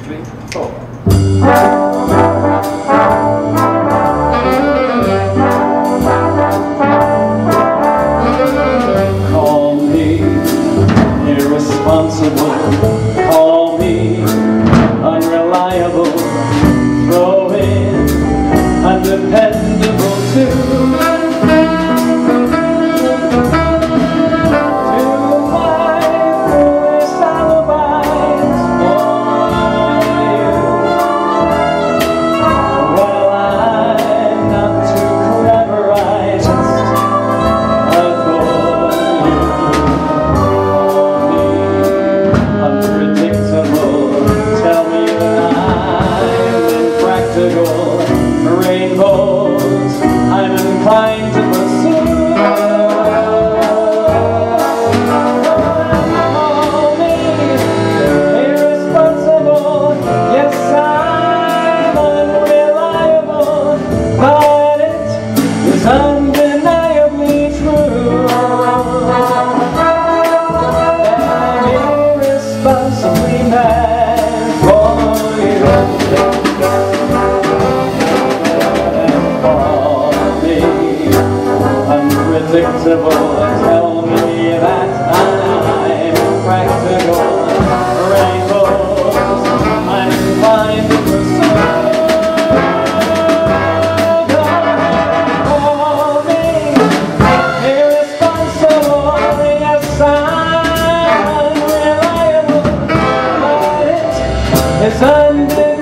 3, 4. Call me irresponsible, call me unreliable, throw in undependable too. Rainbows I'm inclined to pursue. Call me irresponsible, yes I'm unreliable, but it is undeniably true that I'm irresponsibly mad for you. Unpredictable, tell me that I'm practical. Rainbows I'm inclined to pursue. Call me irresponsible, yes I'm unreliable, but it is undeniable.